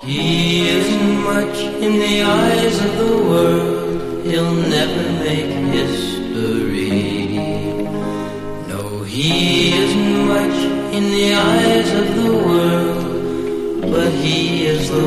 He isn't much in the eyes of the world. He'll never make history. No, he isn't much in the eyes of the world, but he is the